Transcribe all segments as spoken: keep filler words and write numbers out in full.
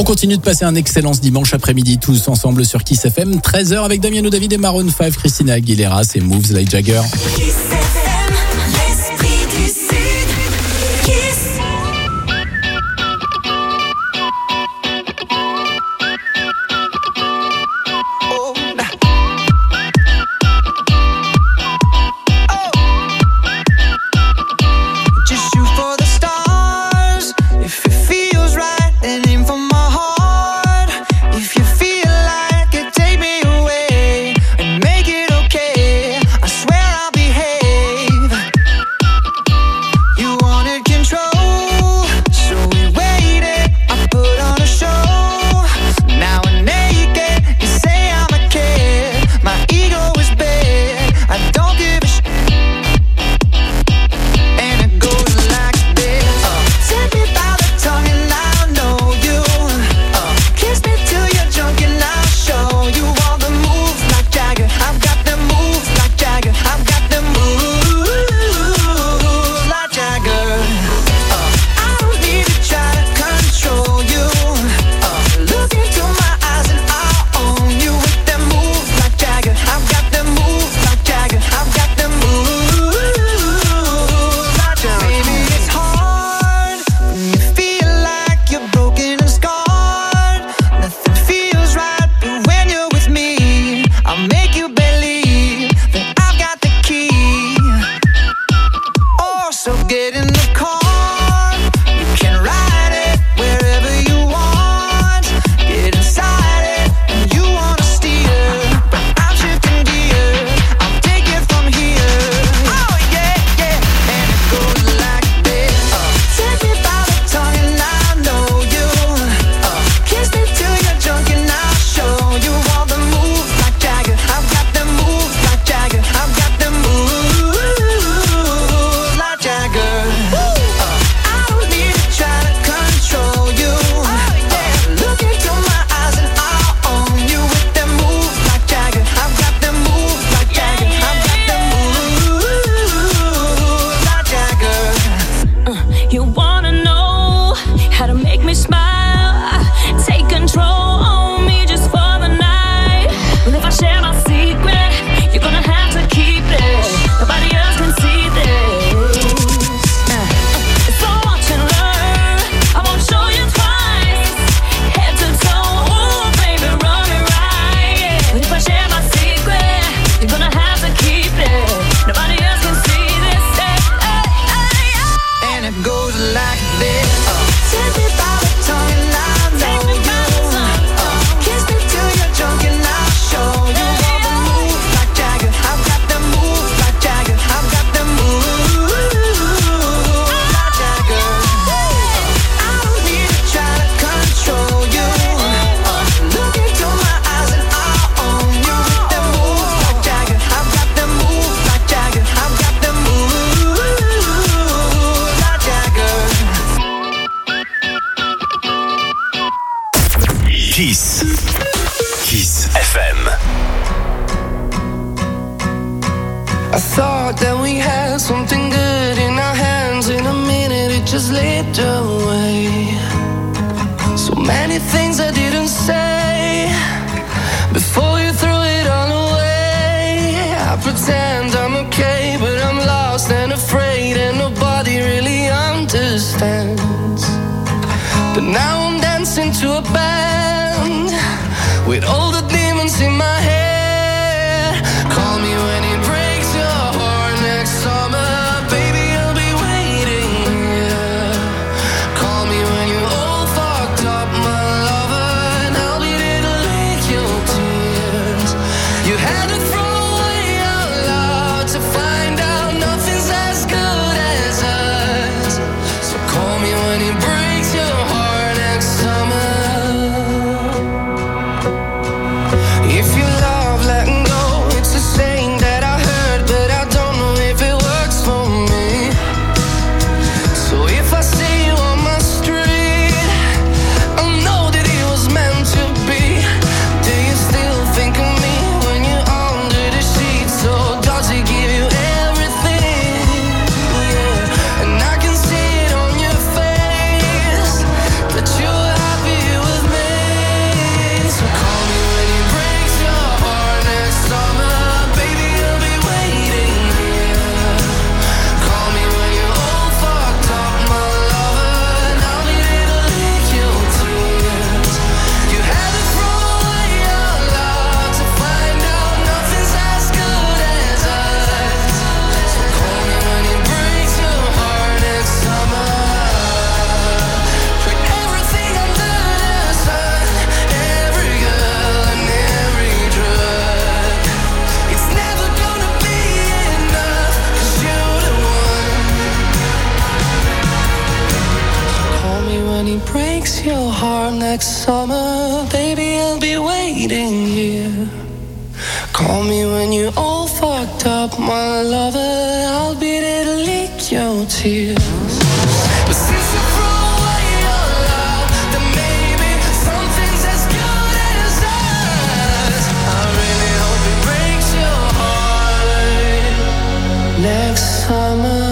On continue de passer un excellent dimanche après-midi tous ensemble sur Kiss F M. treize heures avec Damiano David et Maroon cinq, Christina Aguilera, c'est Moves Like Jagger. Kiss F M, l'esprit du Sud. Kiss. Kiss. Kiss F M. I thought that we had something good in our hands. In a minute it just slipped away. So many things I didn't say before you threw it all away. I pretend I'm okay, but I'm lost and afraid, and nobody really understands. But now I'm dancing to a band with all the demons in my head. Call me when it breaks your heart next summer, baby, I'll be waiting here. Call me when you're all fucked up, my lover, and I'll be there to lick your tears. You had to throw away our love to find out nothing's as good as us. So call me when it breaks your heart next summer. If you breaks your heart next summer, baby, I'll be waiting here. Call me when you're all fucked up, my lover, I'll be there to lick your tears. But since you threw away your love, then maybe something's as good as us. I really hope it breaks your heart next summer.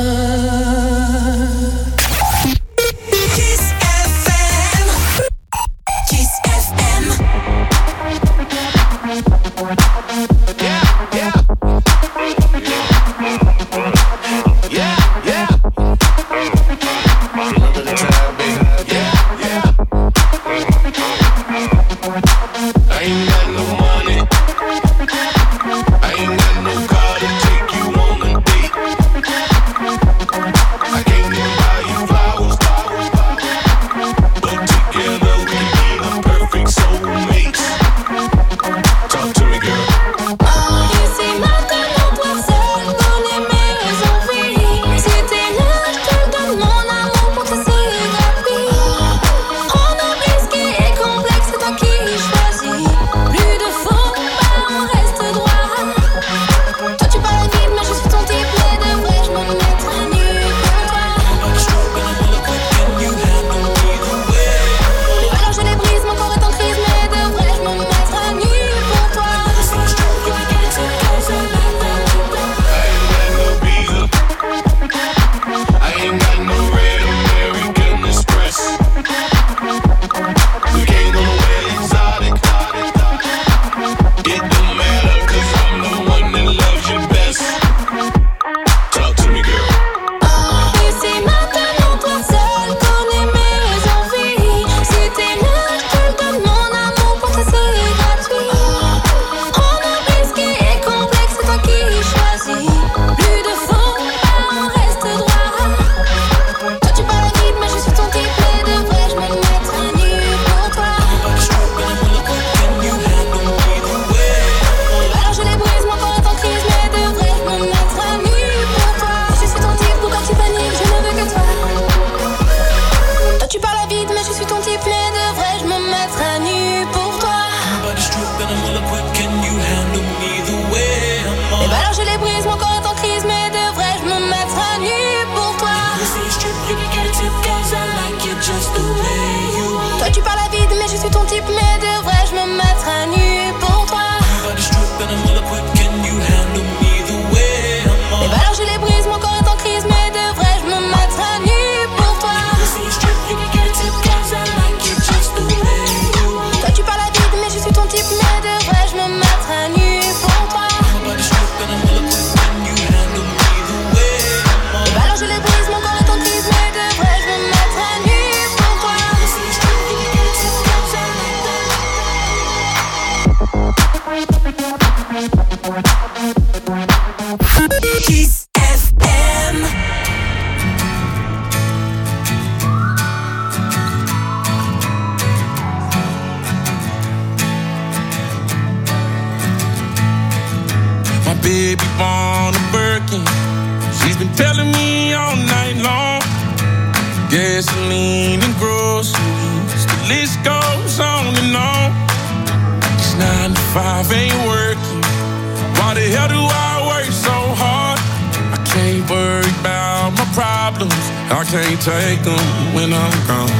Take them when I'm gone.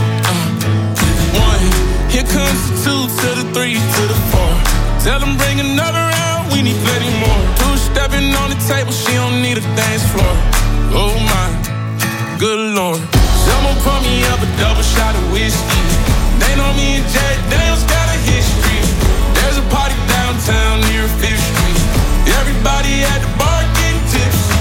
Uh, one, here comes the two to the three to the four. Tell them bring another round, we need plenty more. Two stepping on the table, she don't need a dance floor. Oh my, good lord. Someone pour me up a double shot of whiskey. They know me and Jack Daniels got a history. There's a party downtown near Fifth Street. Everybody at the bar getting tipsy.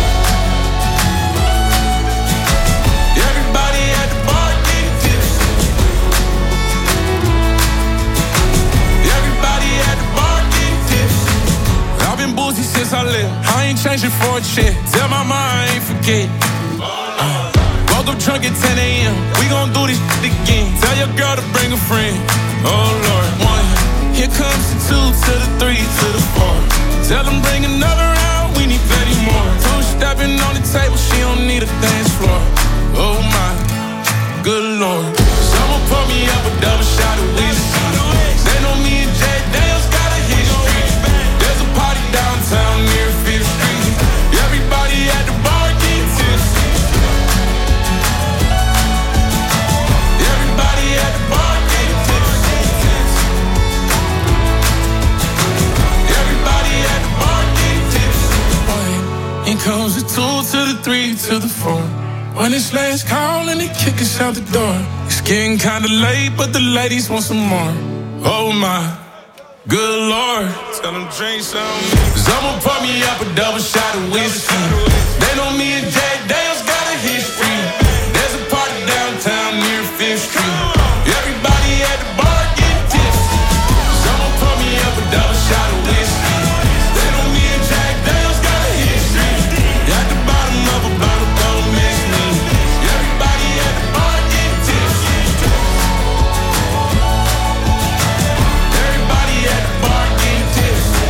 Since I left, I ain't changing for a check. Tell my mom I ain't forget. Uh, woke up drunk at ten a.m. We gon' do this shit again. Tell your girl to bring a friend. Oh Lord, one. Here comes the two to the three to the four. Tell them bring another round. We need plenty more. Two stepping on the table. She don't need a dance floor. Oh my, good lord. Someone pour me up a double shot of whiskey. They know me and Jack Daniels got a history. There's a party downtown near Fifth Street. Everybody at the bar get tipsy. Everybody at the bar get tipsy. Everybody at the bar get tipsy. It comes the two to the three to the four. When it's last call and they kick us out the door. It's getting kinda late, but the ladies want some more. Oh my, good Lord. Tell them drink some. Cause I'ma pour me up a double shot of whiskey. They know me and Jack Daniels got a history. There's a party downtown near Fifth Street. Everybody at the bar get tipsy. Cause I'ma pour me up a double shot of whiskey. They know me and Jack Daniels got a history. At the bottom of a bottle, don't miss me. Everybody at the bar get tipsy. Everybody at the bar get tipsy.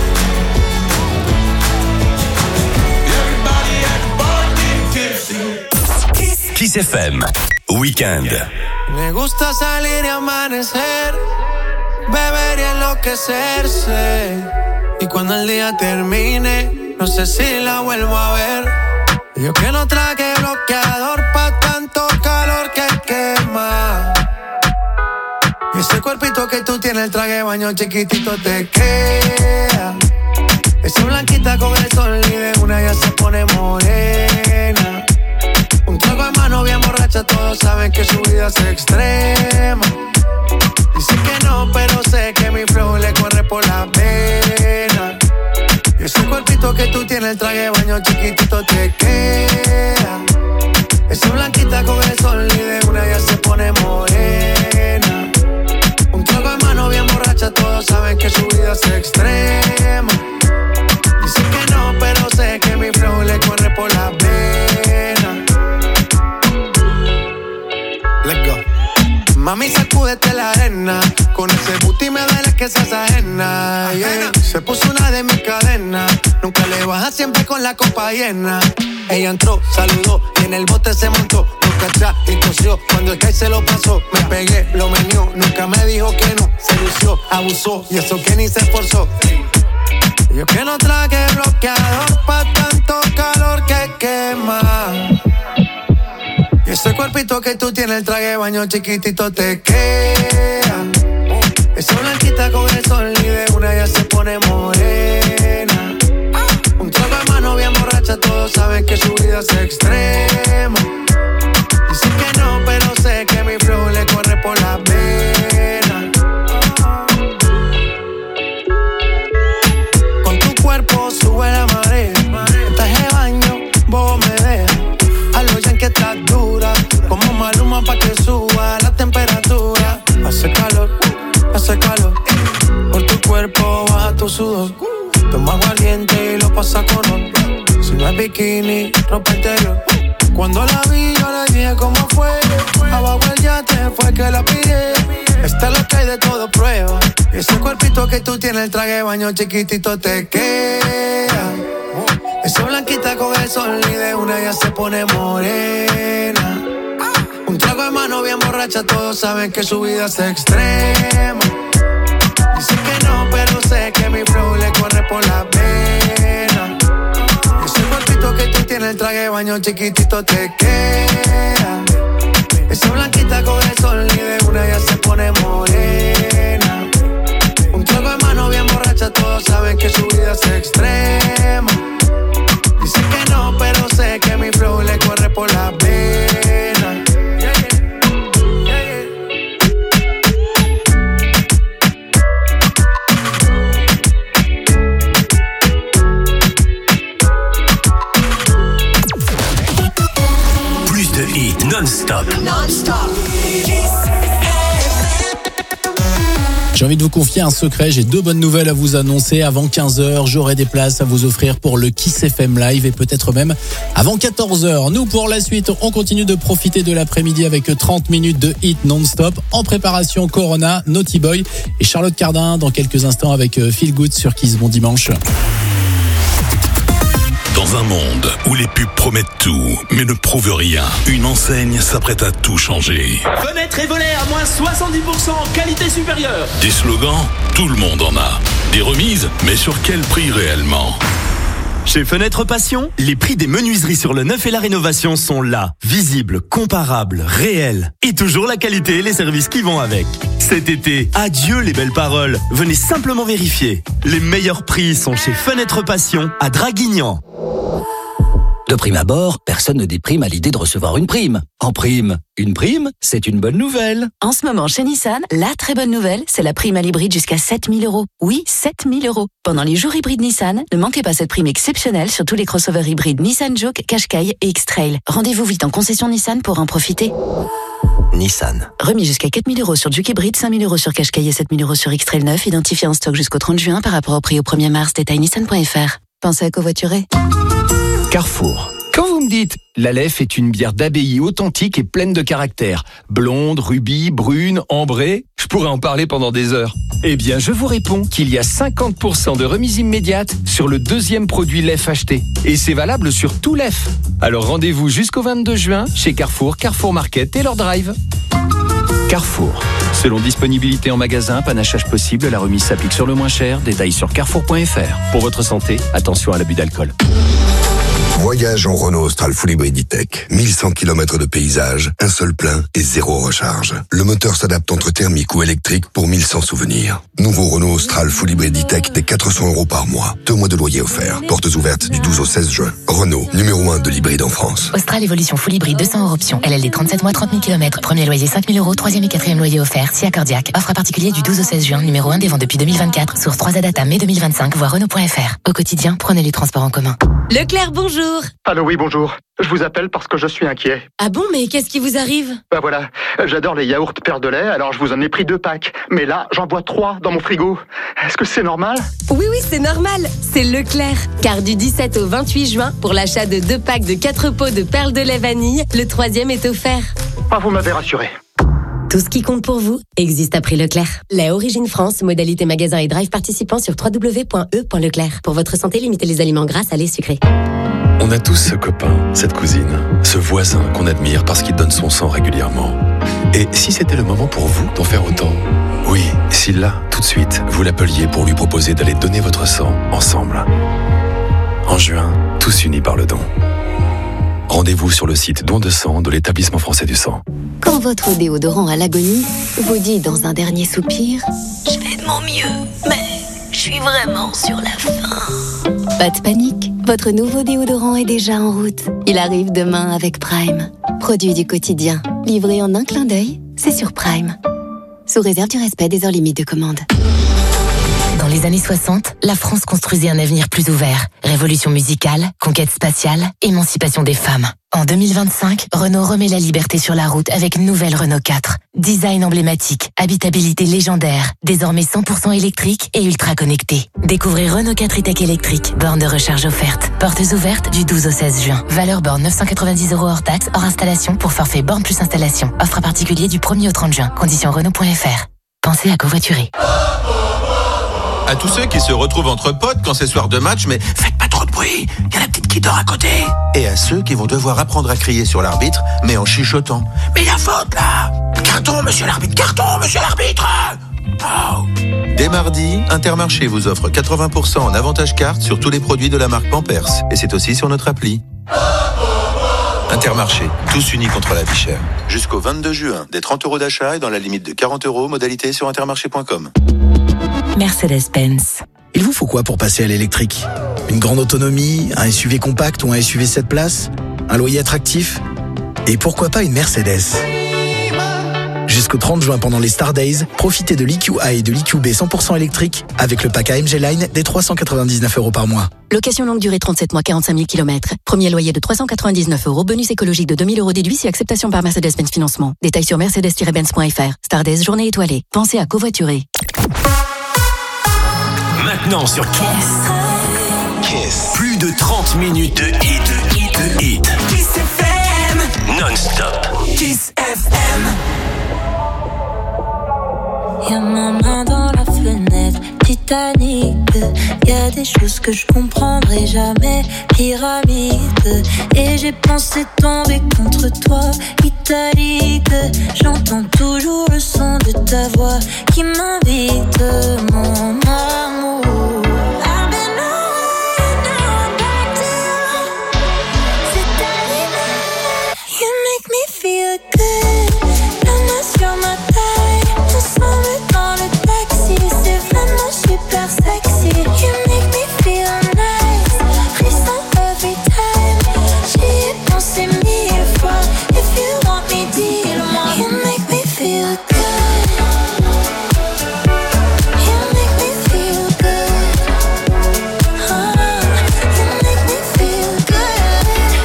Everybody at the bar get tipsy. Kiss F M, Weekend. Me gusta salir y amanecer, beber y enloquecerse. Y cuando el día termine, no sé si la vuelvo a ver. Yo que no traje bloqueador pa' tanto calor que quema. Y ese cuerpito que tú tienes, el traje de baño chiquitito te queda. Esa blanquita con el sol y de una ya se pone morena. Un trago de mano bien borracha, todos saben que su vida es extrema. Dicen que no, pero sé que mi flow le corre por la vena. Y ese cuerpito que tú tienes, el traje de baño chiquitito te queda. Esa blanquita con el sol y de una ya se pone morena. Un trago de mano bien borracha, todos saben que su vida es extrema. Dicen que no, pero sé que mi flow le corre por la vena. Let's go. Mami, sacúdete la arena. Con ese booty me duele que seas ajena, yeah. Se puso una de mis cadenas. Nunca le baja, siempre con la copa llena. Ella entró, saludó y en el bote se montó. Nunca atrás y tosió. Cuando el que se lo pasó, me pegué, lo menió. Nunca me dijo que no, se lució, abusó. Y eso que ni se esforzó. Yo que no traje bloqueador pa' tanto calor que quema. Y ese cuerpito que tú tienes, el traje de baño chiquitito te queda. Esa blanquita con el sol y de una ya se pone morena. Un trago de mano bien borracha, todos saben que su vida es extrema. Dicen que no, pero sé que mi flow le corre por la vena. Con tu cuerpo sube la marea. En traje de baño, vos me dejas. A lo ya que estás dura, como Maluma pa' que suba la temperatura. Hace calor, hace calor. Por tu cuerpo baja tu sudor. Toma aguardiente y lo pasa con honor. Si no es bikini, ropa interior. Cuando la vi yo le dije cómo fue. Abajo el yate fue que la pillé. Esta es lo que hay de todo prueba. Ese cuerpito que tú tienes, el traje de baño chiquitito te queda. Esa blanquita con el sol y de una ya se pone morena. Un trago de mano bien borracha, todos saben que su vida es extrema. Dicen que no, pero sé que mi flow le corre por la vena. Ese cuerpito que tú tienes, el traje de baño chiquitito te queda. Esa blanquita con el sol y de una ya se pone morena. Un trago de mano bien borracha, todos saben que su vida es extrema. Dicen que no, pero sé que mi flow le corre por la vena. Yeah, yeah. Yeah, yeah. Plus de hits non-stop. Non-stop. J'ai envie de vous confier un secret, j'ai deux bonnes nouvelles à vous annoncer. Avant quinze heures, j'aurai des places à vous offrir pour le Kiss F M Live et peut-être même avant quatorze heures. Nous, pour la suite, on continue de profiter de l'après-midi avec trente minutes de hit non-stop. En préparation, Corona, Naughty Boy et Charlotte Cardin dans quelques instants avec Feel Good sur Kiss. Bon dimanche. Dans un monde où les pubs promettent tout, mais ne prouvent rien, une enseigne s'apprête à tout changer. Fenêtres et volets à moins soixante-dix pour cent, qualité supérieure. Des slogans, tout le monde en a. Des remises, mais sur quel prix réellement ? Chez Fenêtres Passion, les prix des menuiseries sur le neuf et la rénovation sont là. Visibles, comparables, réels. Et toujours la qualité et les services qui vont avec. Cet été, adieu les belles paroles. Venez simplement vérifier. Les meilleurs prix sont chez Fenêtres Passion à Draguignan. De prime abord, personne ne déprime à l'idée de recevoir une prime. En prime, une prime, c'est une bonne nouvelle. En ce moment, chez Nissan, la très bonne nouvelle, c'est la prime à l'hybride jusqu'à sept mille euros. Oui, sept mille euros. Pendant les jours hybrides Nissan, ne manquez pas cette prime exceptionnelle sur tous les crossovers hybrides Nissan Juke, Qashqai et X-Trail. Rendez-vous vite en concession Nissan pour en profiter. Nissan. Remis jusqu'à quatre mille euros sur Juke hybride, cinq mille euros sur Qashqai et sept mille euros sur X-Trail neuf, identifié en stock jusqu'au trente juin par rapport au prix au premier mars. Détail nissan point f r. Pensez à covoiturer. Carrefour. Quand vous me dites « l'Aleph est une bière d'abbaye authentique et pleine de caractère, blonde, rubis, brune, ambrée », je pourrais en parler pendant des heures. Eh bien, je vous réponds qu'il y a cinquante pour cent de remise immédiate sur le deuxième produit Lef acheté. Et c'est valable sur tout Lef. Alors rendez-vous jusqu'au vingt-deux juin chez Carrefour, Carrefour Market et leur drive. Carrefour. Selon disponibilité en magasin, panachage possible, la remise s'applique sur le moins cher. Détails sur carrefour point f r. Pour votre santé, attention à l'abus d'alcool. Voyage en Renault Austral Full Hybrid E-Tech. mille cent kilomètres de paysage, un seul plein et zéro recharge. Le moteur s'adapte entre thermique ou électrique pour mille cent souvenirs. Nouveau Renault Austral Full Hybrid E-Tech des quatre cents euros par mois. Deux mois de loyer offert. Portes ouvertes du douze au seize juin. Renault, numéro un de l'hybride en France. Austral Evolution Full Hybrid deux cents euros option. L L D trente-sept mois, trente mille kilomètres. Premier loyer cinq mille euros. Troisième et quatrième loyer offert. Si accordiaque. Offre à particulier du douze au seize juin. Numéro un des ventes depuis deux mille vingt-quatre. Source trois A Data mai deux mille vingt-cinq. Voir Renault point f r. Au quotidien, prenez les transports en commun. Leclerc, bonjour. Allô, oui, bonjour. Je vous appelle parce que je suis inquiet. Ah bon, mais qu'est-ce qui vous arrive? Bah voilà, j'adore les yaourts Perle de lait, alors je vous en ai pris deux packs. Mais là, j'en vois trois dans mon frigo. Est-ce que c'est normal? Oui, oui, c'est normal. C'est Leclerc. Car du dix-sept au vingt-huit juin, pour l'achat de deux packs de quatre pots de Perle de lait vanille, le troisième est offert. Ah, vous m'avez rassuré. Tout ce qui compte pour vous existe à prix Leclerc. Lait Origine France, modalité magasin et drive participant sur w w w point e point leclerc. Pour votre santé, limitez les aliments gras, salés, sucrés. On a tous ce copain, cette cousine, ce voisin qu'on admire parce qu'il donne son sang régulièrement. Et si c'était le moment pour vous d'en faire autant? Oui, si là, tout de suite, vous l'appeliez pour lui proposer d'aller donner votre sang ensemble. En juin, tous unis par le don. Rendez-vous sur le site don de sang de l'Établissement français du sang. Quand votre déodorant à l'agonie vous dit dans un dernier soupir « Je fais de mon mieux, mais je suis vraiment sur la fin ». Pas de panique, votre nouveau déodorant est déjà en route. Il arrive demain avec Prime. Produit du quotidien, livré en un clin d'œil, c'est sur Prime. Sous réserve du respect des heures limites de commande. Dans les années soixante, la France construisait un avenir plus ouvert. Révolution musicale, conquête spatiale, émancipation des femmes. En deux mille vingt-cinq, Renault remet la liberté sur la route avec nouvelle Renault quatre. Design emblématique, habitabilité légendaire, désormais cent pour cent électrique et ultra connecté. Découvrez Renault quatre e-tech électrique, borne de recharge offerte. Portes ouvertes du douze au seize juin. Valeur borne neuf cent quatre-vingt-dix euros hors taxe, hors installation pour forfait borne plus installation. Offre à particulier du premier au trente juin. Conditions Renault point f r. Pensez à covoiturer. À tous ceux qui se retrouvent entre potes quand c'est soir de match, mais faites pas trop de bruit, il y a la petite qui dort à côté. Et à ceux qui vont devoir apprendre à crier sur l'arbitre, mais en chuchotant. Mais il y a faute là! Carton, monsieur l'arbitre, carton, monsieur l'arbitre! Oh. Dès mardi, Intermarché vous offre quatre-vingts pour cent en avantage carte sur tous les produits de la marque Pampers. Et c'est aussi sur notre appli. Intermarché, tous unis contre la vie chère. Jusqu'au vingt-deux juin, des trente euros d'achat et dans la limite de quarante euros, modalité sur intermarché point com. Mercedes-Benz. Il vous faut quoi pour passer à l'électrique? Une grande autonomie, un S U V compact ou un S U V sept places? Un loyer attractif? Et pourquoi pas une Mercedes? Jusqu'au trente juin pendant les Star Days, profitez de l'E Q A et de l'E Q B cent pour cent électrique avec le pack A M G Line des trois cent quatre-vingt-dix-neuf euros par mois. Location longue durée trente-sept mois, quarante-cinq mille kilomètres. Premier loyer de trois cent quatre-vingt-dix-neuf euros. Bonus écologique de deux mille euros déduit si acceptation par Mercedes-Benz Financement. Détails sur mercedes tiret benz point f r. Star Days, journée étoilée. Pensez à covoiturer. Maintenant sur Kiss. Kiss. Plus de trente minutes de hit. De hit. Kiss F M. Non-stop. Kiss F M. Y'a ma main dans la fenêtre, Titanic. Y a des choses que je comprendrai jamais, pyramide. Et j'ai pensé tomber contre toi, italique. J'entends toujours le son de ta voix qui m'invite, mon amour. Feel good, la main sur ma taille, ensemble dans le taxi, c'est vraiment super sexy. You make me feel nice, frisson every time. J'y ai pensé mille fois, if you want me, dis-le-moi. You make me feel good, you make me feel good, oh, you make me feel good.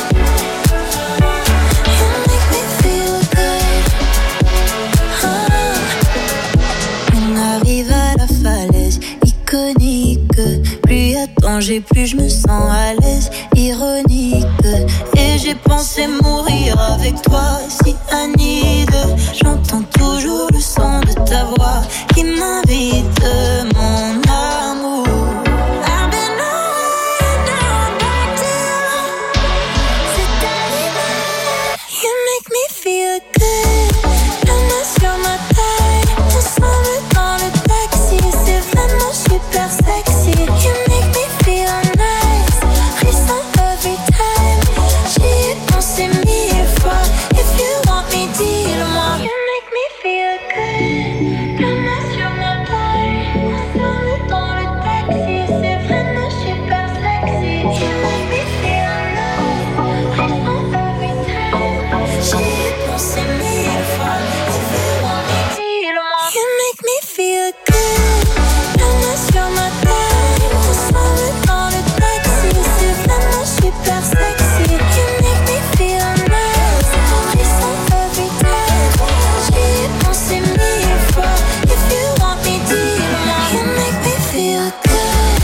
Plus y a danger, plus je me sens à l'aise, ironique. Et j'ai pensé mourir avec toi, si Anide. J'entends toujours le son de ta voix qui m'invite, mon amour. I've been away, now I'm back to you. C'est Anide. You make me feel good, la main sur ma taille, ensemble dans le taxi, c'est vraiment super sexy. You make me feel nice, frisson every time. J'y ai pensé mille fois, if you want me, dis-le-moi. You make me feel good, la main sur ma taille, ensemble dans le taxi, c'est vraiment super sexy. You make me feel nice, frisson every time. J'y ai pensé mille fois, if you want me, dis-le-moi. You make me feel good, la main sur ma taille, ensemble dans le taxi, c'est vraiment super sexy. You make me feel nice, frisson every time. J'y ai pensé mille fois, if you want me, dis-le-moi. You make me feel good,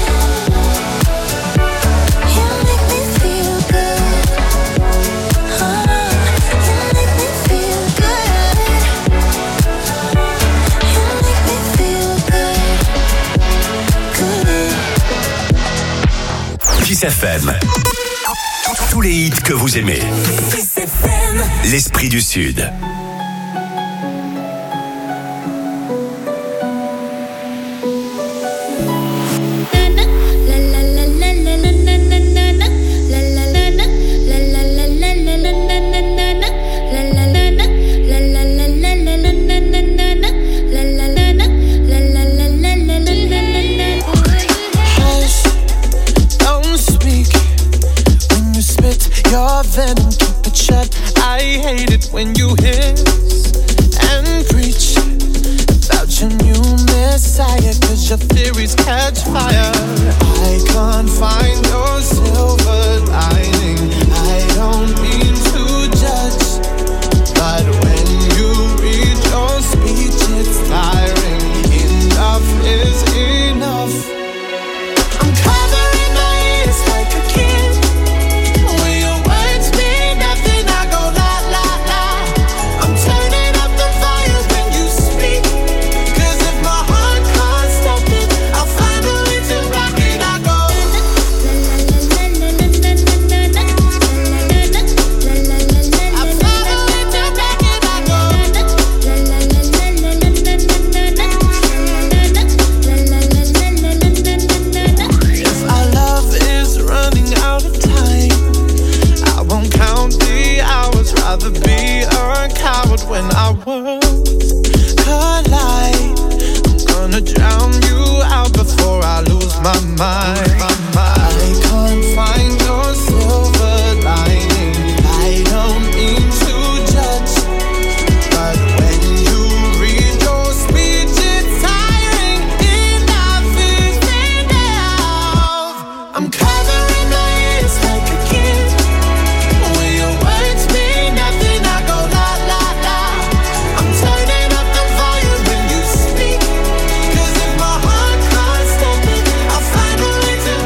you make me feel good, oh, you make me feel good, you make me feel good, good. Kiss F M. Tous les hits que vous aimez. Kiss F M. L'esprit du Sud. Don't speak when you spit your venom, keep it shut. I hate it when you hiss and preach about your new messiah, cause your theories catch fire. I can't find your silver lining. I don't mean to judge, but when you read your speech, it's tiring. Enough is enough. I'm covering my ears like a kid. When your words mean nothing, I go la la la. I'm turning up the volume when you speak, cause if my heart can't stop it, I'll find a way to rock it. I go when our worlds collide. I'm gonna drown you out before I lose my mind. I can't find your silver lining. I don't mean to judge, but when you read your speech, it's tiring. Enough is enough. I'm covering my ears like a kid. When your words mean nothing, I go la la la. I'm turning up the volume when you speak, cause if my heart can't stop it, I'll find a way to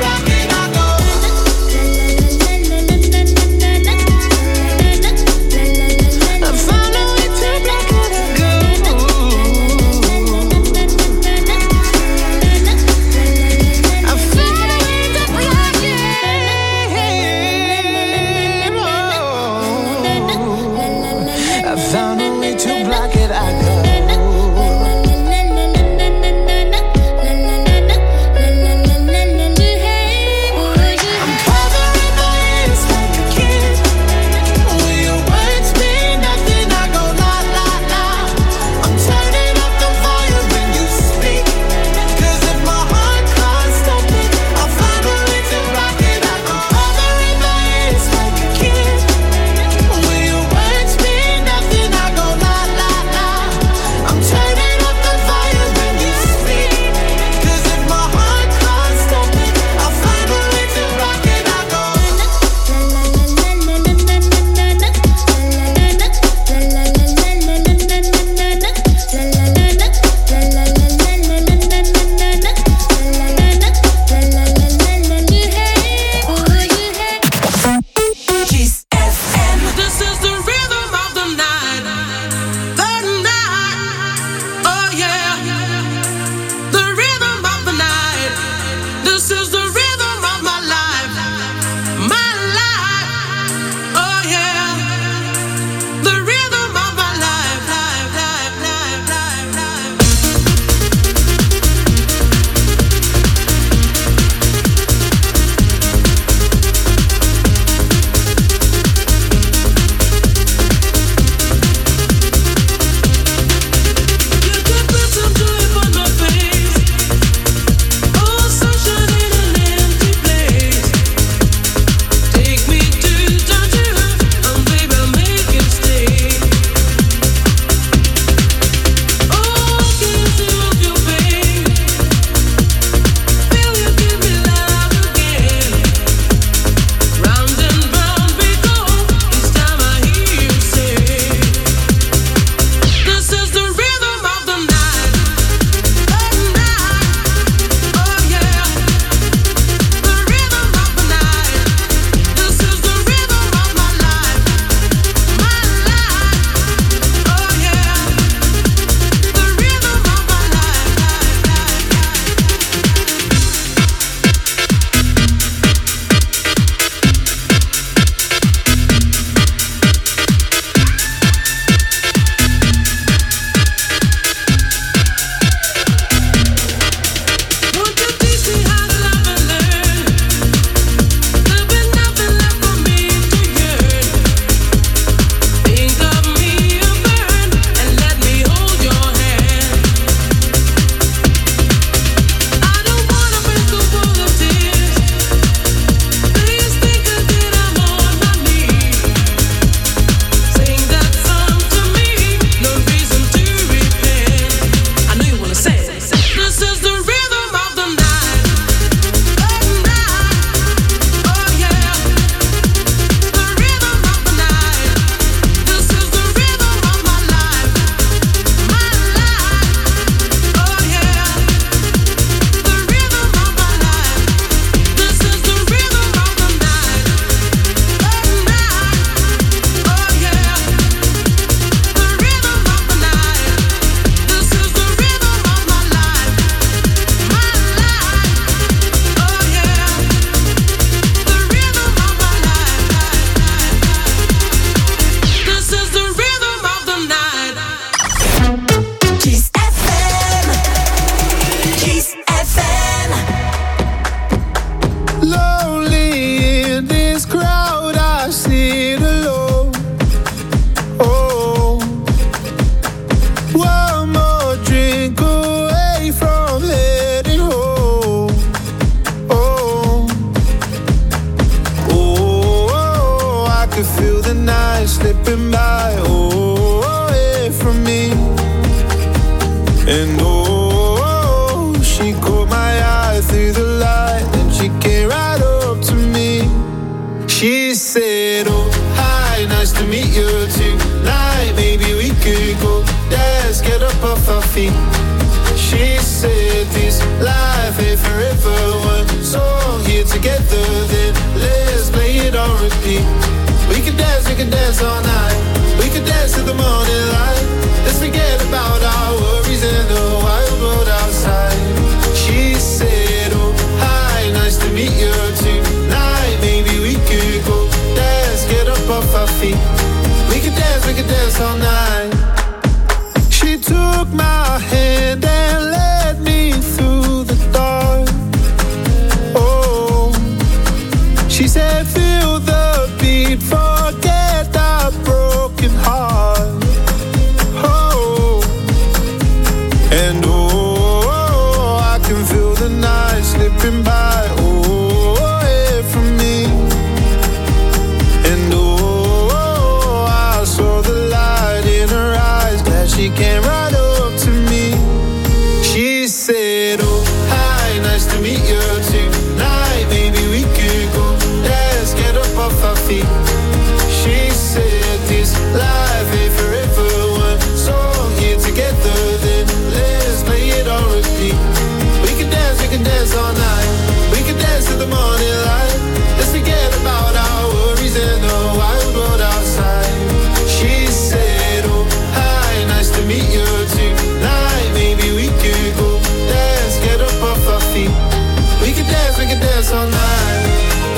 And oh, she caught my eye through the light, and she came right up to me. She said, oh, hi, nice to meet you tonight. Maybe we could go dance, get up off our feet. She said, this life ain't forever. One song here together, then let's play it on repeat. We can dance, we can dance all night. We can dance till the morning light. Let's forget about our worries and the wild world outside. She said, oh, hi, nice to meet you tonight. Maybe we could go dance, get up off our feet. We can dance, we can dance all night. She took my hand and led me through the dark. Oh, she said, feel the beat, forget that broken heart. Oh, and oh, I can feel the night slipping by. Oh, away from me. And oh, I saw the light in her eyes, glad she came right up to me. She said, oh, hi, nice to meet you tonight. Maybe we could go dance, get up off our feet. She said, this life ain't forever. One song here together, then let's play it on repeat. We can dance, we can dance all night. We can dance till the morning light. Let's forget about our worries and the wild world outside. She said, oh, hi, nice to meet you tonight. Maybe we could go dance, get up off our feet. We can dance, we can dance all night.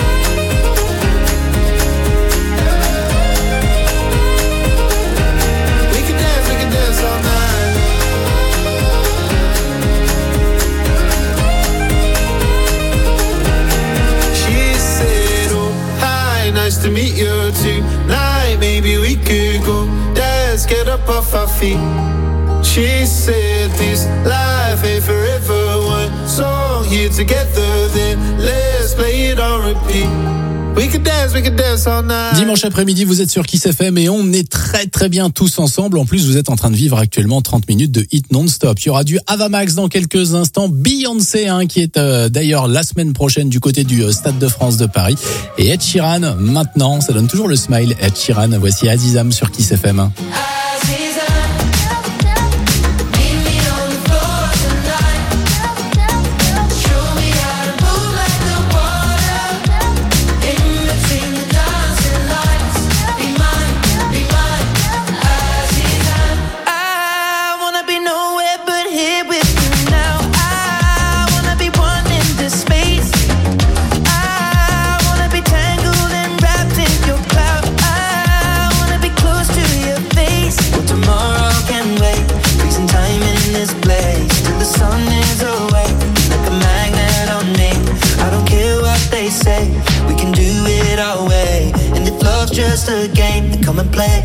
We can dance, we can dance all night. She said, oh, hi, nice to meet you tonight. Maybe we could go dance, get up off our feet. She said, this life ain't forever. One song here together, then let's play it on repeat. We can dance, we can dance all night. Dimanche après-midi, vous êtes sur Kiss F M et on est très très bien tous ensemble. En plus, vous êtes en train de vivre actuellement trente minutes de hit non-stop. Il y aura du Avamax dans quelques instants. Beyoncé, hein, qui est euh, d'ailleurs la semaine prochaine du côté du euh, Stade de France de Paris. Et Ed Sheeran, maintenant, ça donne toujours le smile. Ed Sheeran, voici Azizam sur Kiss F M. Just a game, then come and play.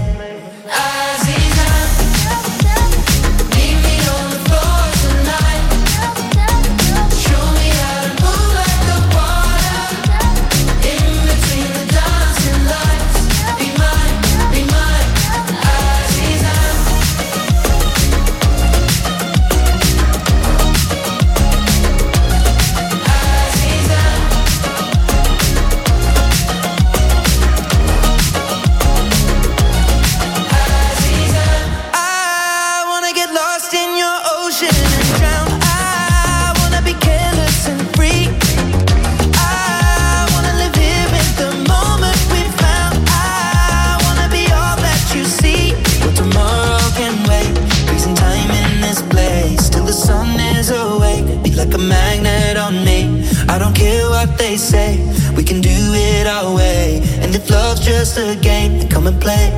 They say we can do it our way, and if love's just a game, then come and play.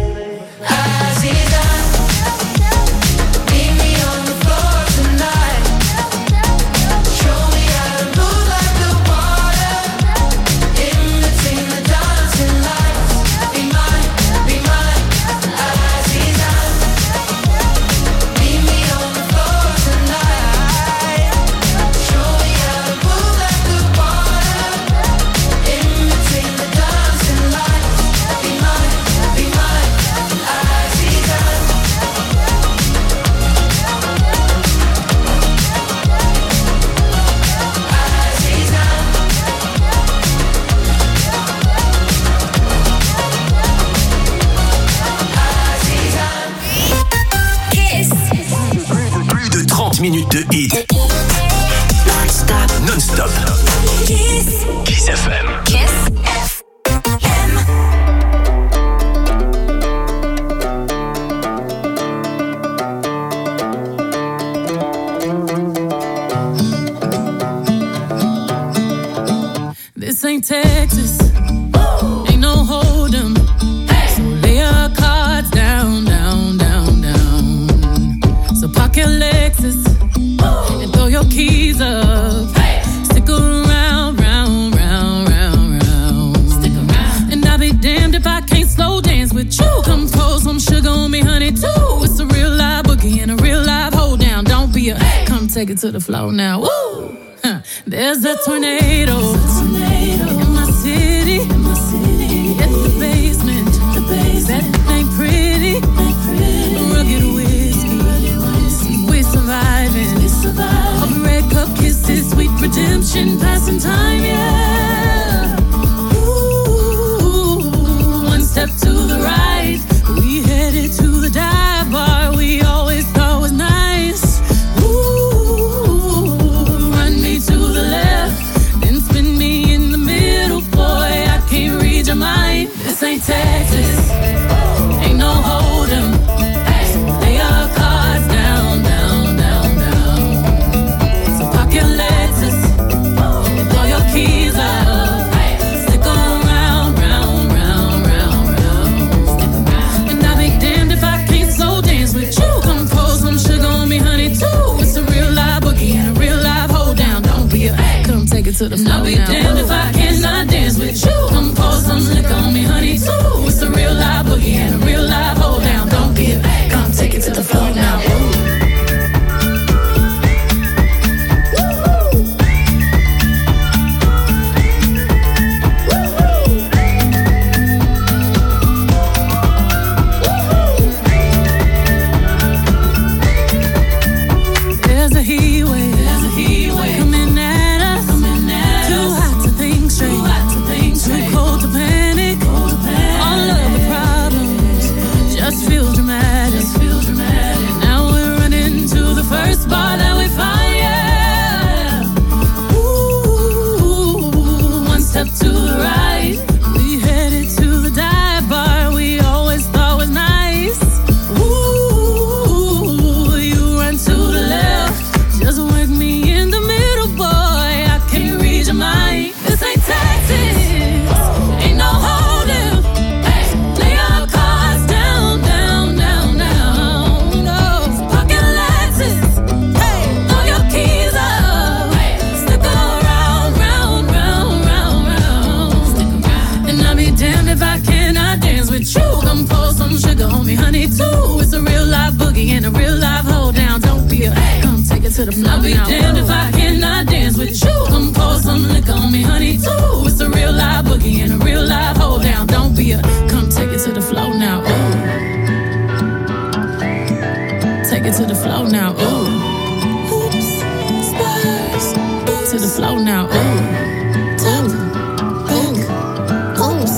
minutes de hit. Non-stop. Non-stop. Kiss. Kiss F M. Kiss F M. This ain't Texas. Ooh. Ain't no hold'em. Hey. So lay your cards down, down, down, down. So park your Lexus. Ooh. And throw your keys up. Hey. Stick around, round, round, round, round. Stick around. And I'll be damned if I can't slow dance with you. Come pour some sugar on me, honey, too. It's a real live boogie and a real live hold down. Don't be a hey. Come take it to the floor now. Woo! Huh. There's a tornado. In my city, in my city, in the basement, the basement. That ain't pretty, ain't pretty. Rugged whiskey, rugged whiskey. We surviving, we surviving. All the red cup kisses, sweet redemption, passing time, yeah. Ooh, one step to the right, we headed to the dive bar we always thought was nice. Ooh, run me to the left, then spin me in the middle, boy, I can't read your mind. This ain't Texas, ain't no hold'em. Lay your cards down, down, down, down. So park your Lexus and throw your keys up. Stick around, round, round, round, round. And I'll be damned if I can't slow dance with you. Come pour some sugar on me, honey, too. It's a real live boogie and a real live hold down. Don't be a come take it to the floor now. I'll be damned if I cannot dance with you. Come pour some liquor on me, honey, too. It's a real live boogie and a real live hold down. Don't be a come take it to the floor now. There's a heat wave, there's a heat wave coming at us, coming at too us. Hot to think straight, too hot to think straight. Too cold to panic, cold to panic. All of the problems just feel dramatic, just feel dramatic. Now we're running to the first bar that we find, yeah. Ooh, one step to the right, we headed to the dive bar we always thought was nice. Ooh, you run to the left, just work me in the middle, boy, I can't read your mind. This ain't Texas, ain't no hold'em. Lay your cards down, down, down, down. No, park your Lexus, throw your keys up. Stick around, round, round, round, round. And I'll be damned if I cannot dance with you. Come pour some sugar on me, honey, too. It's a real live boogie and a real live hold down. Don't be a come take it to the floor. I'll be damned if I cannot dance with you. Come pour some liquor on me, honey, too. It's a real live boogie and a real live hold down. Don't be a come take it to the floor now. Ooh. Take it to the floor now. Ooh. Oops, Spurs. To the floor now. Ooh. Tap, back, oops.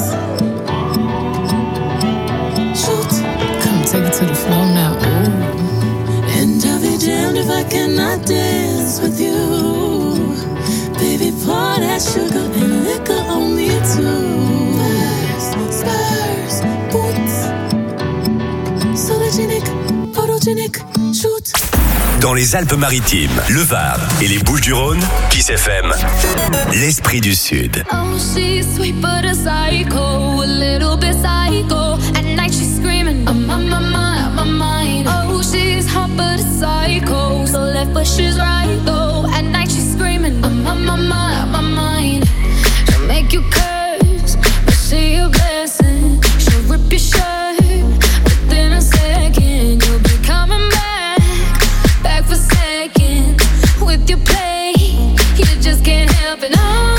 Shoot. Come take it to the floor now. Ooh. And I'll be damned if I cannot dance with you. Baby, pour that sugar and liquor on me too. Spurs, Spurs, boots. Sologenic, photogenic, shoot. Dans les Alpes-Maritimes, le Var et les Bouches-du-Rhône, Kiss F M, l'Esprit du Sud. Oh, she's sweet but a psycho, a little bit psycho. At night she's screaming, I'm on my mind, my mind. Oh, she's hot but a psycho, so left but she's right though. At night she's screaming, I'm on my mind, my mind. She'll make you curse, but she a blessing. She'll rip your shirt within a second. You'll be coming back, back for second. With your play, you just can't help it. No,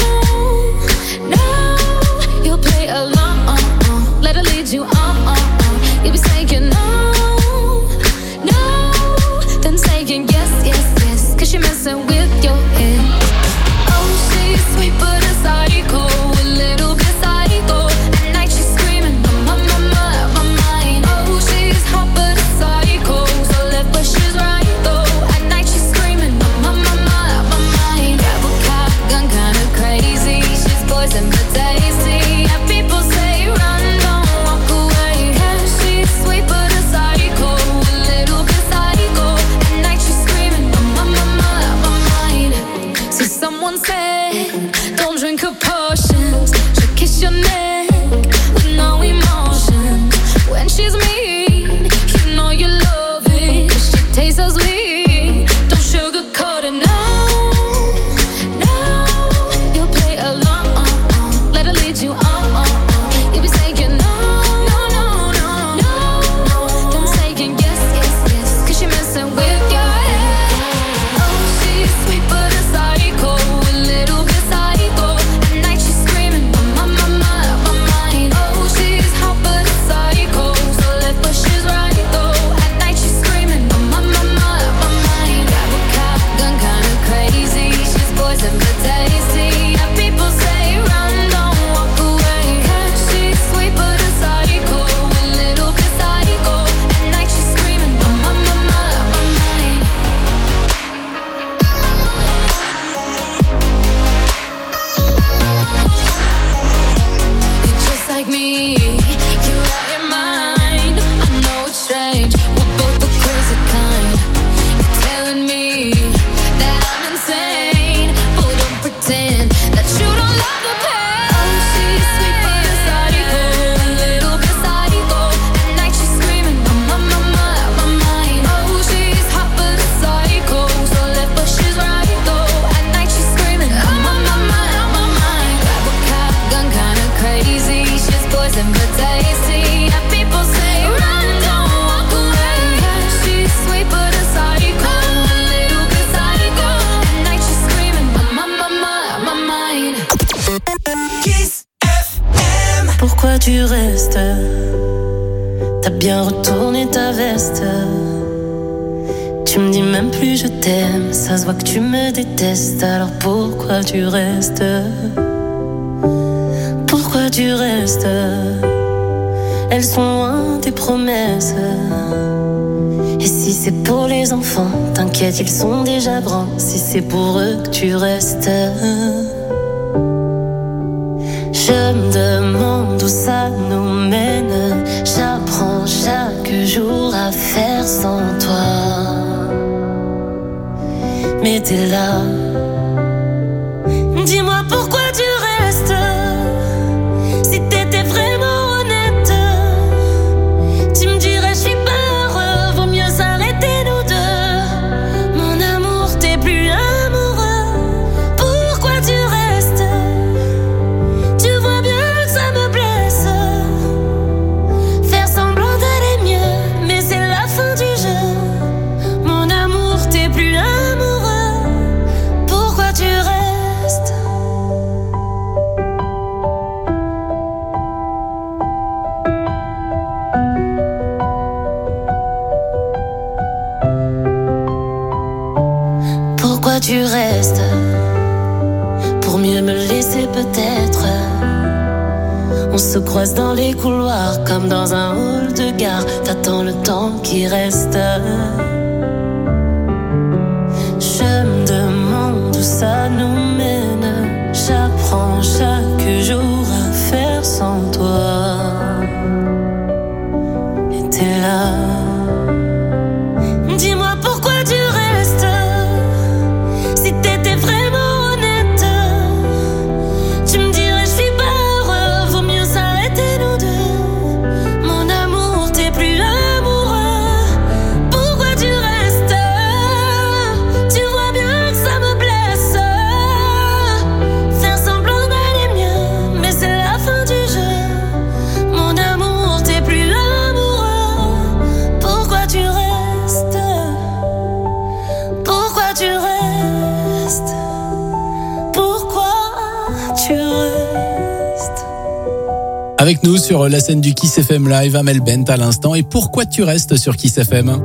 no, you'll play along. Let her lead you on. You'll be saying no, no, then saying yes, yes, yes. Cause you're messing with tu restes? T'as bien retourné ta veste. Tu me dis même plus je t'aime. Ça se voit que tu me détestes. Alors pourquoi tu restes? Pourquoi tu restes? Elles sont loin tes promesses. Et si c'est pour les enfants, t'inquiète, ils sont déjà grands. Si c'est pour eux que tu restes, je me demande où ça nous mène. J'apprends chaque jour à faire sans toi. Mais t'es là. Dis-moi pourquoi tu restes. Si t'étais vraiment honnête, tu me dirais je suis pas heureux. Vaut mieux s'arrêter nous deux. Mon amour, t'es plus amoureux. Pourquoi tu restes? Tu vois bien que ça me blesse. Faire semblant d'aller mieux, mais c'est la fin du jeu. Mon amour, t'es plus amoureux. Pourquoi tu restes? Pourquoi tu restes? Pour mieux me laisser peut-être. On se croise dans les couloirs comme dans un hall de gare. T'attends le temps qui reste. Je me demande où ça nous mène. J'apprends chaque jour à faire sans toi. Et t'es là. Dis-moi pourquoi tu restes. Si t'étais vraiment honnête, tu me dirais je suis pas heureux. Vaut mieux s'arrêter nous deux. Mon amour, t'es plus amoureux. Pourquoi tu restes? Tu vois bien que ça me blesse. Faire semblant d'aller mieux, mais c'est la fin du jeu. Mon amour, t'es plus amoureux. Pourquoi tu restes? Pourquoi tu restes? Pourquoi tu restes? Avec nous sur la scène du Kiss F M Live, Amel Bent à l'instant. Et pourquoi tu restes sur Kiss F M?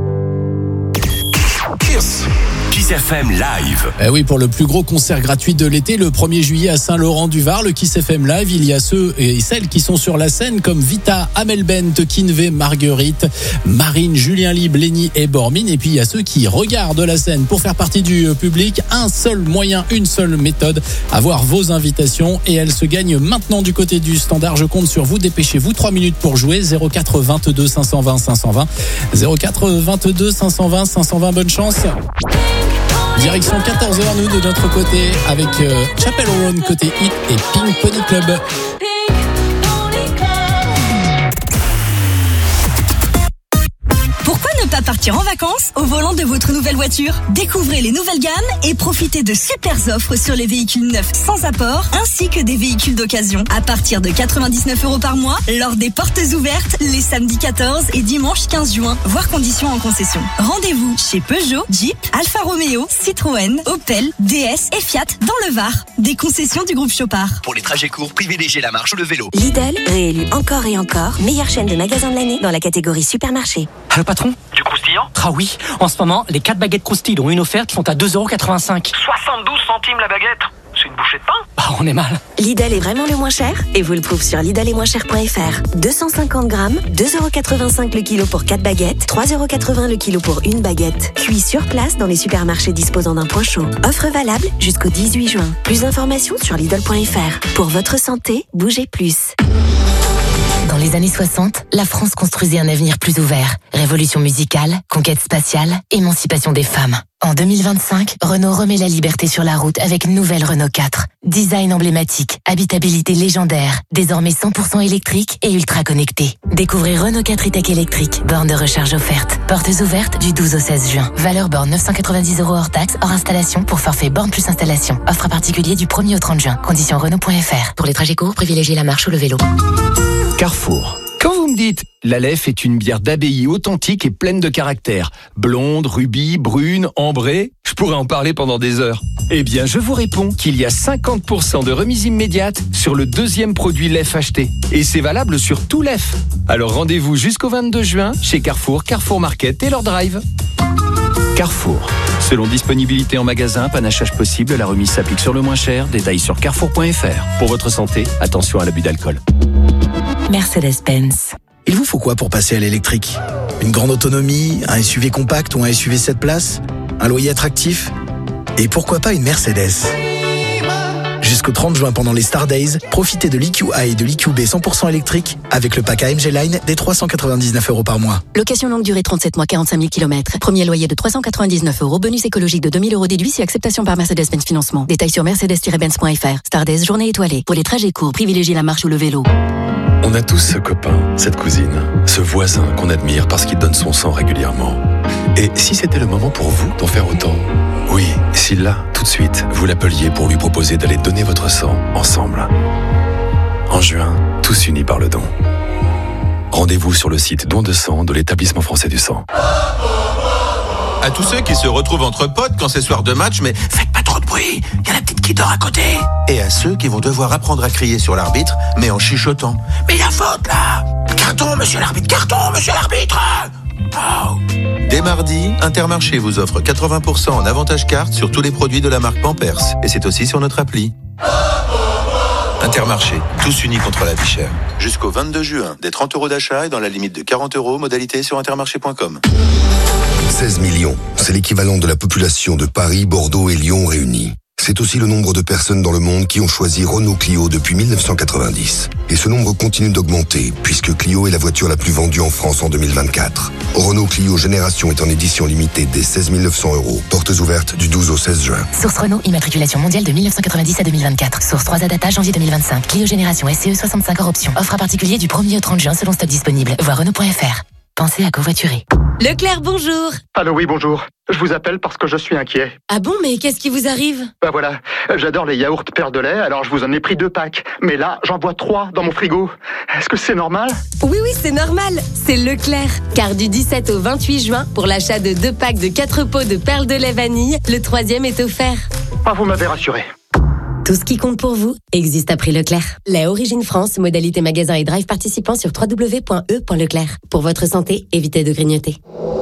Kiss F M Live. Eh oui, pour le plus gros concert gratuit de l'été, le premier juillet à Saint-Laurent-du-Var, le Kiss F M Live, il y a ceux et celles qui sont sur la scène comme Vita, Amel Bent, Kinvé, Marguerite, Marine, Julien Libre, Lenny et Bormine. Et puis il y a ceux qui regardent la scène. Pour faire partie du public, un seul moyen, une seule méthode, avoir vos invitations, et elles se gagnent maintenant du côté du standard. Je compte sur vous, dépêchez-vous, trois minutes pour jouer. zéro quatre vingt-deux cinq cent vingt cinq cent vingt, zéro quatre vingt-deux cinq cent vingt cinq cent vingt. Bonne chance. Direction quatorze heures, nous de notre côté, avec euh, Chapel Roan côté hit et Pink Pony Club. Pourquoi ne pas partir en vacances au volant de votre nouvelle voiture? Découvrez les nouvelles gammes et profitez de super offres sur les véhicules neufs sans apport ainsi que des véhicules d'occasion à partir de quatre-vingt-dix-neuf euros par mois lors des portes ouvertes les samedis quatorze et dimanche quinze juin, voire conditions en concession. Rendez-vous chez Peugeot, Jeep, Alfa Romeo, Citroën, Opel, D S et Fiat dans le Var. Des concessions du groupe Chopard. Pour les trajets courts, privilégiez la marche ou le vélo. Lidl, réélu encore et encore, meilleure chaîne de magasins de l'année dans la catégorie supermarché. Allô patron? Du croustillant? Ah oui, en ce moment, les quatre baguettes croustilles dont une offerte sont à deux euros quatre-vingt-cinq. soixante-douze centimes la baguette? C'est une bouchée de pain? Bah on est mal. Lidl est vraiment le moins cher et vous le trouve sur lidl et moins cher point f r. deux cent cinquante grammes, deux euros quatre-vingt-cinq le kilo pour quatre baguettes, trois euros quatre-vingts le kilo pour une baguette. Cuit sur place dans les supermarchés disposant d'un point chaud. Offre valable jusqu'au dix-huit juin. Plus d'informations sur lidl point f r. Pour votre santé, bougez plus. Dans les années soixante, la France construisait un avenir plus ouvert. Révolution musicale, conquête spatiale, émancipation des femmes. En deux mille vingt-cinq, Renault remet la liberté sur la route avec une nouvelle Renault quatre. Design emblématique, habitabilité légendaire, désormais cent pour cent électrique et ultra connecté. Découvrez Renault quatre e-tech électrique, borne de recharge offerte. Portes ouvertes du douze au seize juin. Valeur borne neuf cent quatre-vingt-dix euros hors taxe, hors installation pour forfait borne plus installation. Offre à particulier du premier au trente juin. Conditions Renault point f r. Pour les trajets courts, privilégiez la marche ou le vélo. Carrefour. Quand vous me dites l'Aleph est une bière d'abbaye authentique et pleine de caractère, blonde, rubis, brune, ambrée, je pourrais en parler pendant des heures. Eh bien, je vous réponds qu'il y a cinquante pour cent de remise immédiate sur le deuxième produit Lef acheté. Et c'est valable sur tout Lef. Alors rendez-vous jusqu'au vingt-deux juin chez Carrefour, Carrefour Market et leur drive. Carrefour. Selon disponibilité en magasin, panachage possible, la remise s'applique sur le moins cher. Détails sur carrefour point f r. Pour votre santé, attention à l'abus d'alcool. Mercedes-Benz. Il vous faut quoi pour passer à l'électrique ? Une grande autonomie, un S U V compact ou un S U V sept places ? Un loyer attractif ? Et pourquoi pas une Mercedes ? Jusqu'au trente juin pendant les Star Days, profitez de l'E Q A et de l'E Q B cent pour cent électrique avec le pack A M G Line dès trois cent quatre-vingt-dix-neuf euros par mois. Location longue durée trente-sept mois, quarante-cinq mille kilomètres. Premier loyer de trois cent quatre-vingt-dix-neuf euros. Bonus écologique de deux mille euros déduit si acceptation par Mercedes-Benz Financement. Détails sur mercedes tiret benz point f r. Star Days, journée étoilée. Pour les trajets courts, privilégiez la marche ou le vélo. On a tous ce copain, cette cousine, ce voisin qu'on admire parce qu'il donne son sang régulièrement. Et si c'était le moment pour vous d'en faire autant ? Oui, si là, tout de suite, vous l'appeliez pour lui proposer d'aller donner votre sang ensemble. En juin, tous unis par le don. Rendez-vous sur le site don de sang de l'Établissement français du sang. À tous ceux qui se retrouvent entre potes quand c'est soir de match, mais faites pas trop de bruit, il y a la petite qui dort à côté. Et à ceux qui vont devoir apprendre à crier sur l'arbitre, mais en chuchotant. Mais il y a faute là ! Carton, monsieur l'arbitre, carton, monsieur l'arbitre ! Oh. Dès mardi, Intermarché vous offre quatre-vingts pour cent en avantage carte sur tous les produits de la marque Pampers. Et c'est aussi sur notre appli. Intermarché, tous unis contre la vie chère. Jusqu'au vingt-deux juin, des trente euros d'achat et dans la limite de quarante euros, modalité sur intermarché point com. seize millions, c'est l'équivalent de la population de Paris, Bordeaux et Lyon réunis. C'est aussi le nombre de personnes dans le monde qui ont choisi Renault Clio depuis mille neuf cent quatre-vingt-dix. Et ce nombre continue d'augmenter, puisque Clio est la voiture la plus vendue en France en deux mille vingt-quatre. Renault Clio Génération est en édition limitée dès seize mille neuf cents euros. Portes ouvertes du douze au seize juin. Source Renault, immatriculation mondiale de mille neuf cent quatre-vingt-dix à deux mille vingt-quatre. Source trois A Data, janvier deux mille vingt-cinq. Clio Génération S C E soixante-cinq hors option. Offre à particulier du premier au trente juin selon stock disponible. Voir Renault point f r. Pensez à covoiturer. Leclerc, bonjour. Allô, oui, bonjour. Je vous appelle parce que je suis inquiet. Ah bon, mais qu'est-ce qui vous arrive ? Bah voilà, j'adore les yaourts perles de lait, alors je vous en ai pris deux packs. Mais là, j'en vois trois dans mon frigo. Est-ce que c'est normal ? Oui, oui, c'est normal. C'est Leclerc. Car du dix-sept au vingt-huit juin, pour l'achat de deux packs de quatre pots de perles de lait vanille, le troisième est offert. Ah, vous m'avez rassuré. Tout ce qui compte pour vous existe à prix Leclerc. Lait Origine France, modalité magasin et drive participant sur w w w point e point leclerc. Pour votre santé, évitez de grignoter.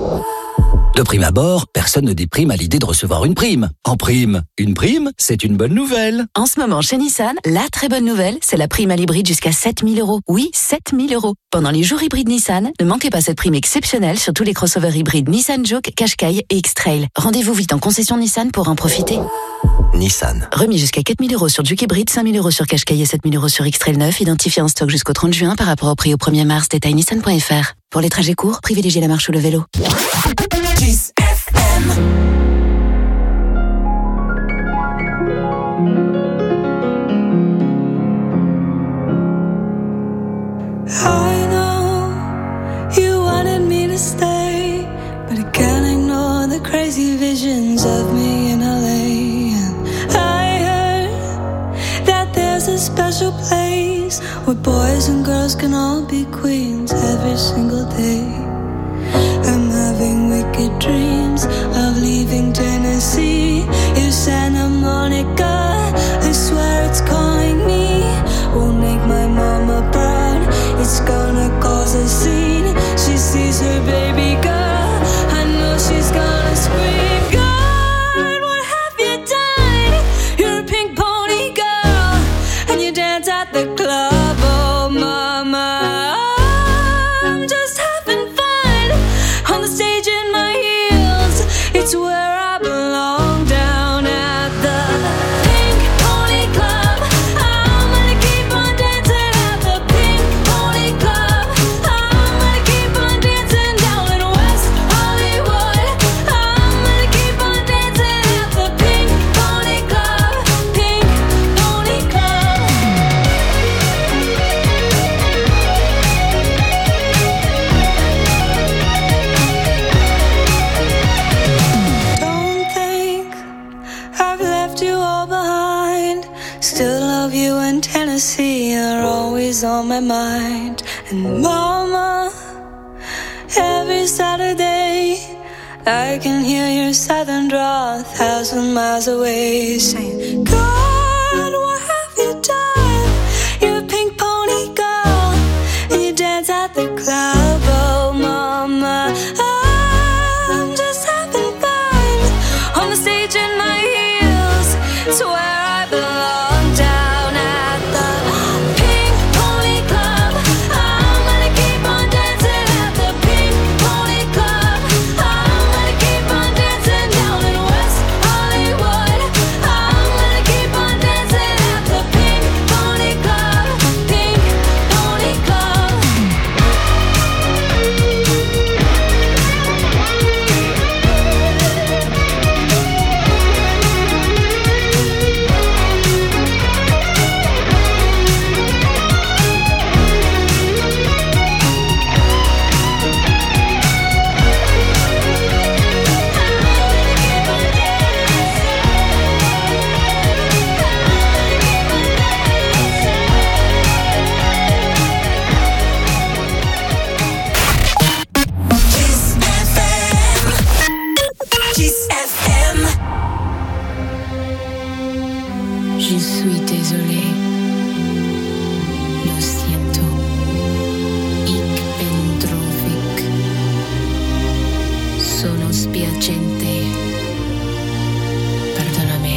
De prime abord, personne ne déprime à l'idée de recevoir une prime. En prime, une prime, c'est une bonne nouvelle. En ce moment, chez Nissan, la très bonne nouvelle, c'est la prime à l'hybride jusqu'à sept mille euros. Oui, sept mille euros. Pendant les jours hybrides Nissan, ne manquez pas cette prime exceptionnelle sur tous les crossovers hybrides Nissan Juke, Qashqai et X-Trail. Rendez-vous vite en concession Nissan pour en profiter. Nissan. Remis jusqu'à quatre mille euros sur Juke hybride, cinq mille euros sur Qashqai et sept mille euros sur X-Trail neuf, identifié en stock jusqu'au trente juin par rapport au prix au premier mars. Détail nissan point f r. Pour les trajets courts, privilégiez la marche ou le vélo. Kiss F M. I know you wanted me to stay, but I can't ignore the crazy visions of me in L A. And I heard that there's a special place where boys and girls can all be queens every single day. I'm having wicked dreams of leaving Tennessee. If Santa Monica, I swear it's calling me. Won't make my mama proud, it's gonna cause a scene. She sees her baby girl, I know she's gonna scream. God, what have you done? You're a pink pony girl, and you dance at the club. Oh mama, I'm just having fun on the stage in my heels. It's where I belong, down at the Pink Pony Club. I'm gonna keep on dancing at the Pink Pony Club. I'm gonna keep on dancing down in West Hollywood. I'm gonna keep on dancing at the Pink Pony Club. Pink Pony Club. Don't think I've left you all behind. Still love you in Tennessee. see, you're always on my mind. And mama, every Saturday I can hear your southern drawl a thousand miles away, saying, God, what have you done? You're a pink pony girl, and you dance at the club. Oh mama, I'm just having fun on the stage in my heels. It's where I belong, down at the Pink Pony Club. I'm gonna keep on dancing at the Pink Pony Club. I'm gonna keep on dancing down in West Hollywood. I'm gonna keep on dancing at the Pink Pony Club. Pink Pony Club. Kiss F M. Je suis désolée. Lo siento. Ich bin traurig. Sono spiacente. Perdonami.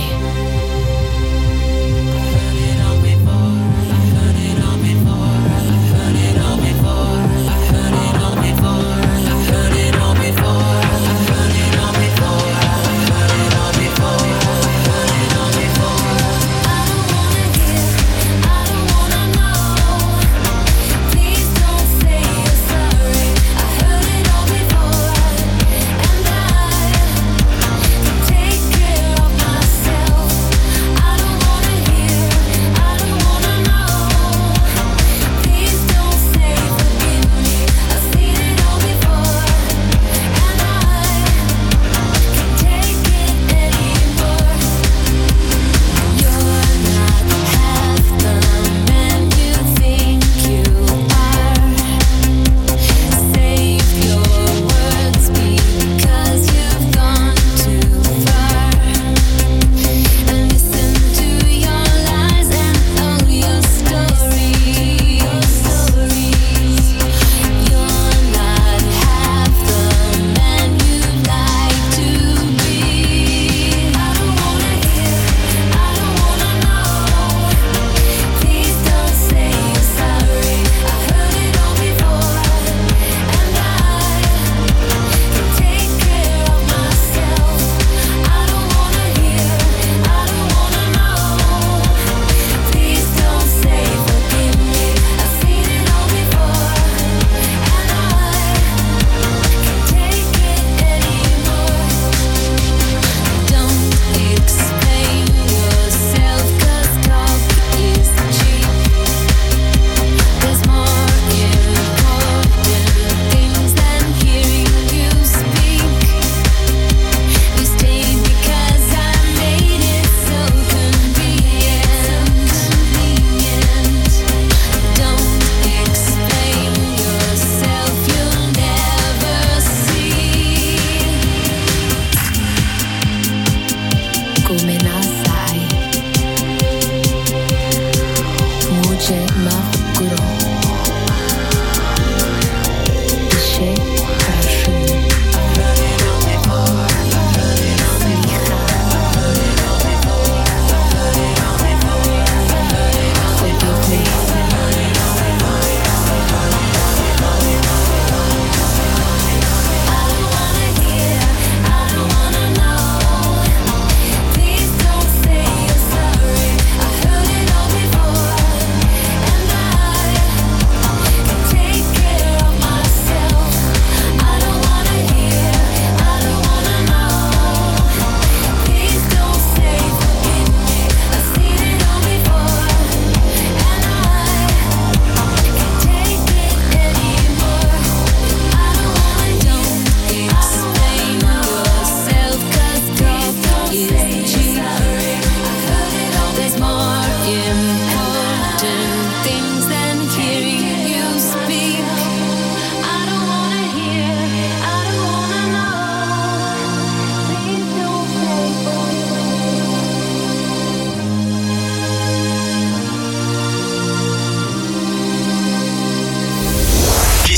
I don't wanna hear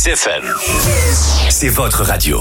Kiss F M. C'est votre radio.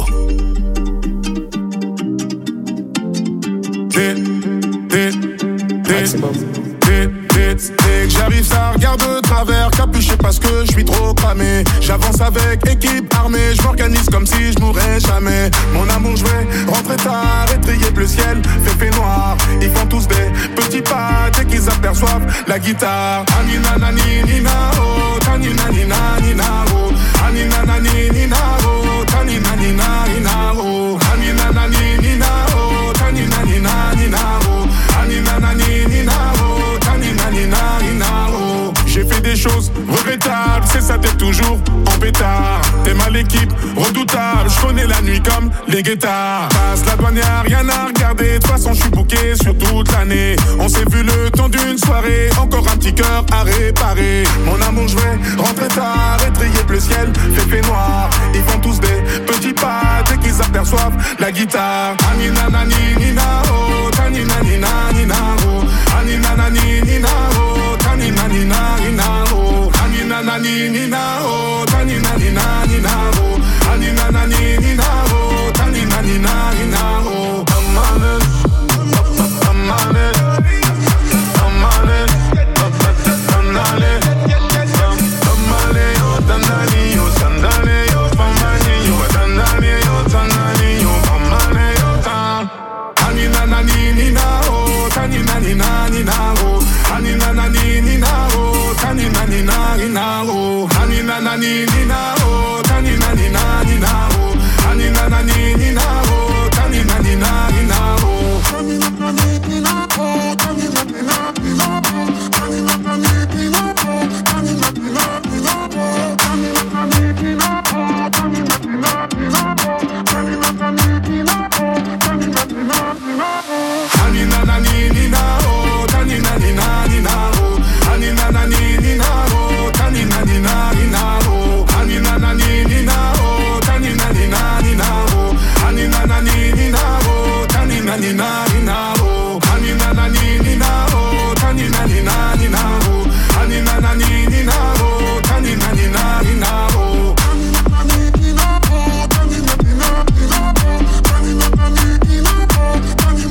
Dès, dès, dès, dès, dès, dès que j'arrive, ça regarde de travers, capuché parce que je suis trop cramé. J'avance avec équipe armée, je m'organise comme si je mourrais jamais. Mon amour, je vais rentrer tard, étrier bleu ciel, fait fait noir. Ils font tous des petits pas dès qu'ils aperçoivent la guitare. Anina nani nina oh, tanina nina nina oh, anina nani nina oh, tanina nina nina oh, anina nani nina oh, tanina nina nina oh, anina nani nina oh, tanina nina nina oh. J'ai fait des choses regrettables, c'est ça d'être toujours en pétard. T'es mal l'équipe, redoutable, je connais la nuit comme les guettards. Passe la douane, y'a rien à regarder, de toute façon je suis booké sur toute l'année. On s'est vu le temps d'une soirée, encore un petit cœur à réparer. Mon amour, je vais rentrer tard, étrier bleu ciel, fait fait noir. Ils font tous des petits pas dès qu'ils aperçoivent la guitare. Anina nani nina oh, tanina nina nina oh, anina nani nina oh, tanina nina nina oh, anina nani nina oh, tanina nina nina oh, anina nani nina oh, tanina nina nina oh. I'm on it, I'm on it, I'm on it, I'm on it, Tamale yo, Tanani yo, Sandale yo, Pamani yo, Tanani yo, Tanani yo, Pamane yo, Tan. Anina nani nina oh, tanina nina nina oh, anina nani nina oh, tanina nina nina oh, anina nani nina oh, tanina nina nina oh, anina nani nina oh, tanina nina nina oh, tanina nani nina oh, tanina nina nina oh, tanina nani nina oh, tanina nina nina oh, tanina nani nina oh, tanina nina nina oh, tanina nani nina oh, tanina nina nina oh. Anina nani nina oh, tanina nina nina oh, anina nani nina oh, tanina nina nina oh, anina nani nina oh, tanina nina nina oh, anina nani nina oh, tanina nina.